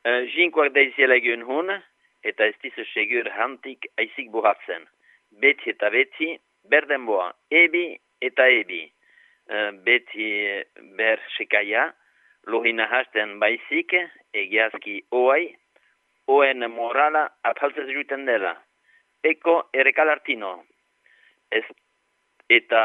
Jinkoak daiziela egun hun, eta ez dizu segur hantik aizik buhatzen. Beti eta beti, berdenboa, ebi eta ebi. Beti ber sekaia, lohina hasten baizik, egiazki oai, oen morala apaltzez juten dela. Eko erekalartino. Eta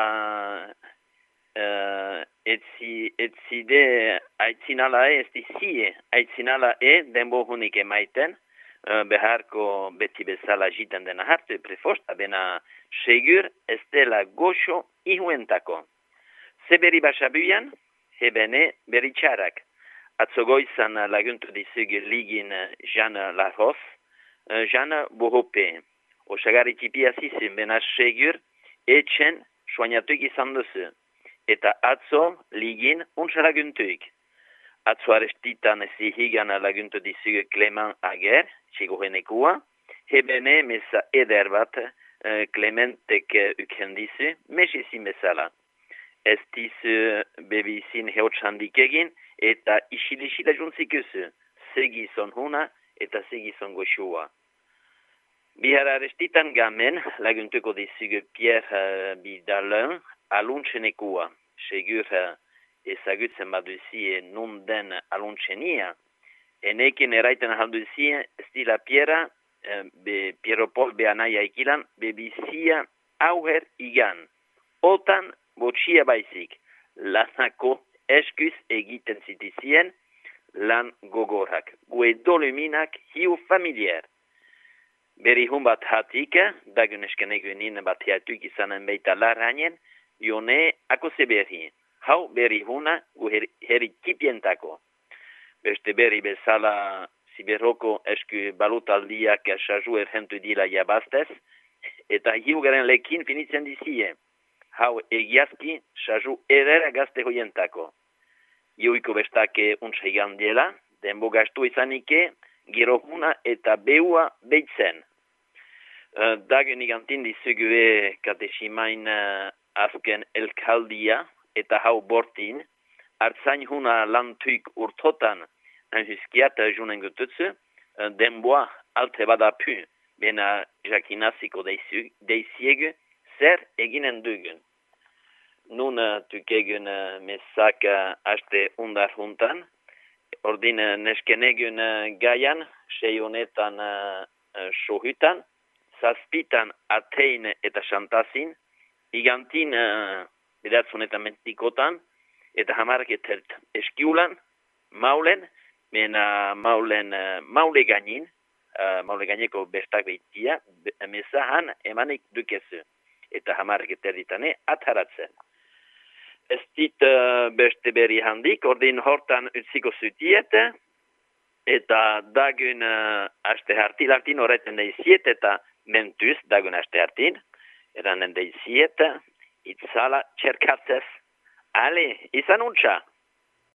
etzide aitzinala ez dizie, aitzinala denbo hunik emaiten, beharko beti bezala jiten dena hartu, prefosta bena segur ez dela goxo ihuentako. Zeberi basabuian, hebene beritxarak. Atzo goizan laguntu dizugu ligin Jean Larros, Jean Bohope. Osagari tipia zizun, bena segur etxen soainatuik izan duzu. Eta atzo ligin untsa laguntuik. Atzo arestitan zihigan laguntu dizugu Clement Ager, txigohenekua, hebene meza eder bat Clementek uken dizu, mesizin bezala. Ez dizu bebizin heotxandik egin, eta isilisila juntzikuzu, segizon huna eta segizon goxua. Bihar arestitan gamen laguntuko dizugu Pierre Bidalin aluntsenekua. Segur ezagutzen baduzie nun den aluntxenia. Enekin eraiten halduzie stila Pierre, Pierropol beanaia ikilan, bebizia auher igan. Otan botxia baizik, lanako eskuz egiten zitizien lan gogorrak. Guedoluminak hiu familiar. Beri hun bat hatik, dagun eskenegunin bat hiatuik izanen beita larrainen, jone akose berri. Hau beri huna heritipientako. Beste beri bezala ziberroko esku balutaldiak saju erhentu dila jabaztez, eta hiugaren lekin finitzen dizie. Hau egiazki saju erera gazte hoientako. Joiko bestake untsaigan dela, denbo gastu izanike, girohuna eta beua beitzen. Dagen igantin dizugue katesimain azken elkaldia eta hau bortin, hartzain huna lantuik urtotan anjuskiat junen gututzu, denboa alte badapu, bena jakinaziko deiziegu, zer eginen dugun. Nun tukegun mesak haste undar juntan, ordin neskenegun gaian, sei honetan sohutan, zazpitan atein eta xantazin, igantin bedatzunetan mentikotan, eta hamarketelt eskiulan, maulen, mena maule gainin, maule gaineko bestak behitia, mesahan emanik dukezu, eta hamarketeritane ataratzen. Ez dit beste berri handik, ordin hortan utziko zutiet, eta dagun haste hartin horretzen deiziet, eta mentuz dagun haste hartin, eranen deiziet, itzala txerkatzez. Ale, izan untxa!